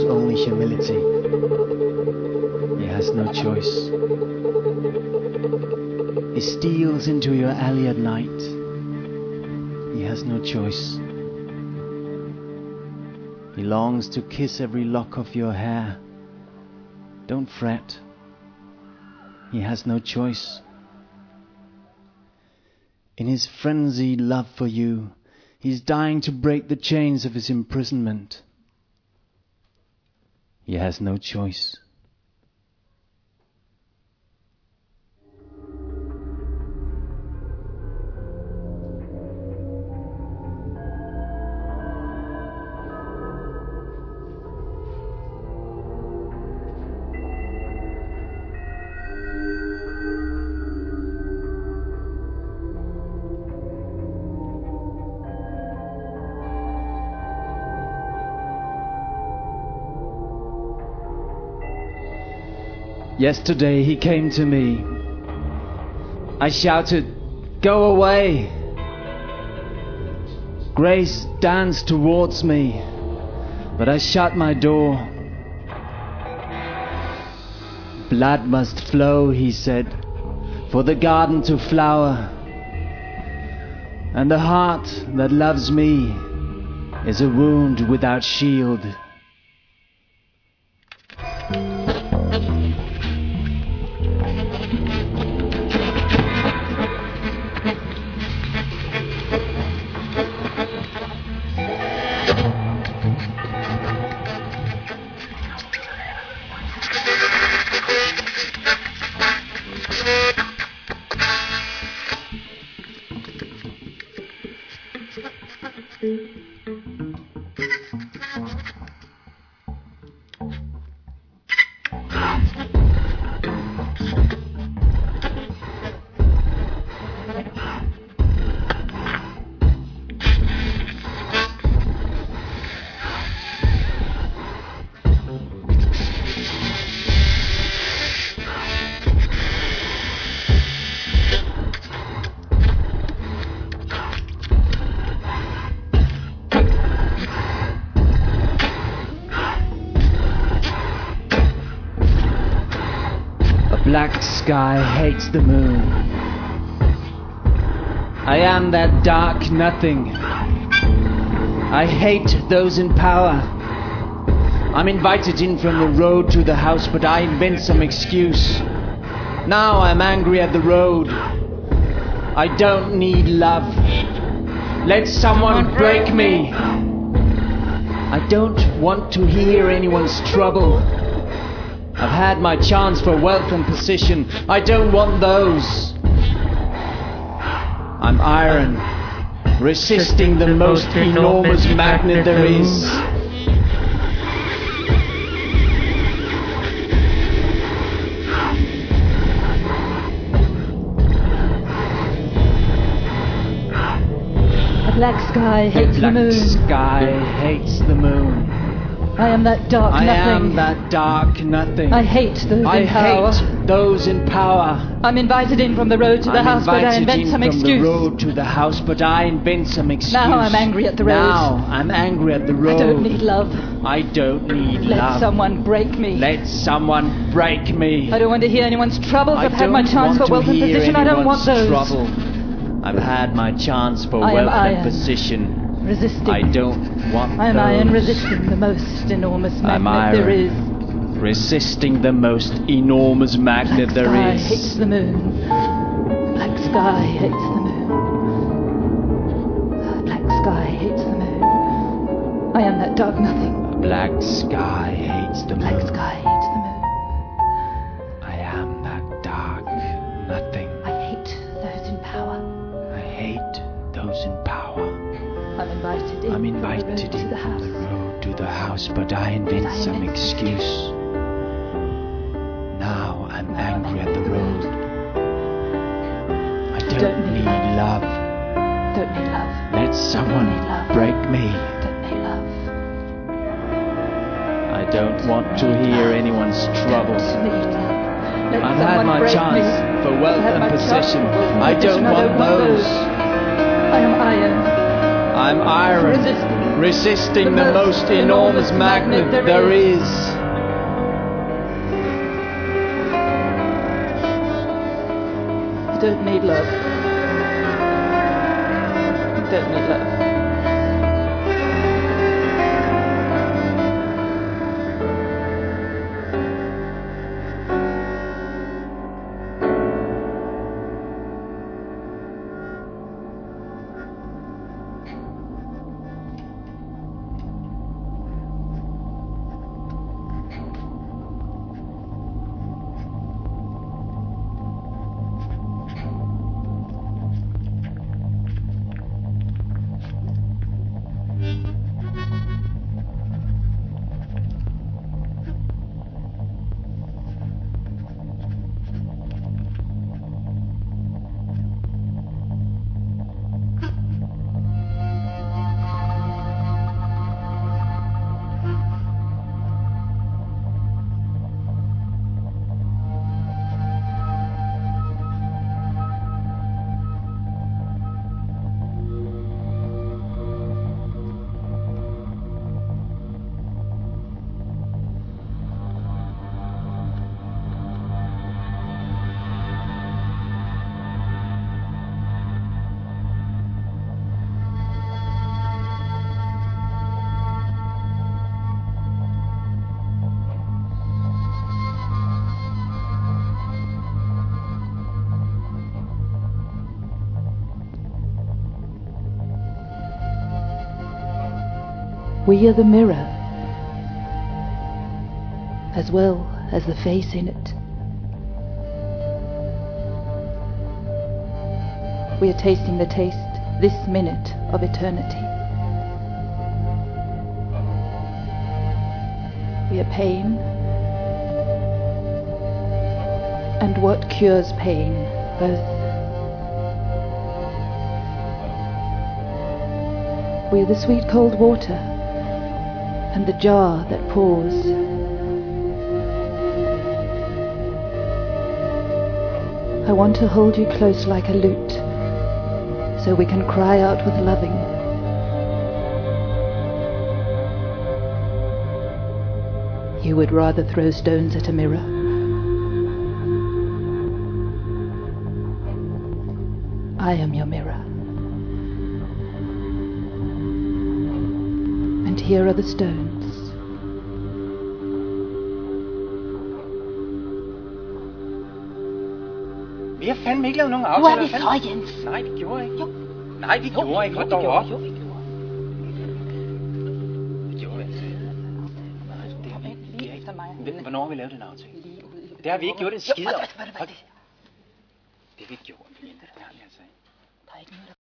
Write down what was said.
only humility. He has no choice. He steals into your alley at night. He has no choice. He longs to kiss every lock of your hair. Don't fret. He has no choice. In his frenzied love for you, he's dying to break the chains of his imprisonment. He has no choice. Yesterday he came to me. I shouted, "Go away!" Grace danced towards me, but I shut my door. Blood must flow, he said, for the garden to flower. And the heart that loves me is a wound without shield. Black sky hates the moon. I am that dark nothing. I hate those in power. I'm invited in from the road to the house, but I invent some excuse. Now I'm angry at the road. I don't need love. Let someone break me. I don't want to hear anyone's trouble. I've had my chance for wealth and position. I don't want those. I'm iron, resisting the most enormous magnet there is. The black sky hates the moon. The black sky hates the moon. I am that dark nothing. I am that dark nothing. I hate those in power. I hate those in power. I'm invited in from the road to the house, but I invent some excuse. From the road to the house, but I invent some excuse. Now I'm angry at the road. Now I'm angry at the road. I don't need love. I don't need love. Let someone break me. Let someone break me. I don't want to hear anyone's troubles. I've had my chance for wealth and position. I don't want those. Trouble. I've had my chance for wealth and position. Resisting. I don't want I am those. iron, resisting the most enormous magnet there is. Resisting the most enormous magnet there is. Black sky hates the moon. Black sky hates the moon. Black sky hates the moon. I am that dark nothing. Black sky hates the moon. Black sky hates the moon. I am that dark nothing. I hate those in power. I hate those in power. I'm invited in from the road to the house, but I invent some excuse. Now I'm angry at the road. I don't need love. Don't need love. Let someone break me. Don't need love. I don't want to hear anyone's trouble. I've had my chance for wealth and possession. I don't want those. I am iron. I'm iron, resisting resisting the most enormous magnet there is. You don't need love. You don't need love. We are the mirror, as well as the face in it. We are tasting the taste this minute of eternity. We are pain, and what cures pain, both. We are the sweet cold water, and the jar that pours. I want to hold you close like a lute, so we can cry out with loving. You would rather throw stones at a mirror. I am your mirror. And here are the stones. Vi har fandme ikke lavet nogen aftaler. Hvor er vi så, Jens? Nej, vi gjorde ikke. Jo. Nej, vi gjorde ikke. Hold dog op. Jo, vi gjorde. Vi gjorde altså. Nej, det har vi ikke. Hvornår har vi lavet den aftale? Det har vi ikke gjort en skid om. Det har vi ikke gjort. Det har vi altså ikke.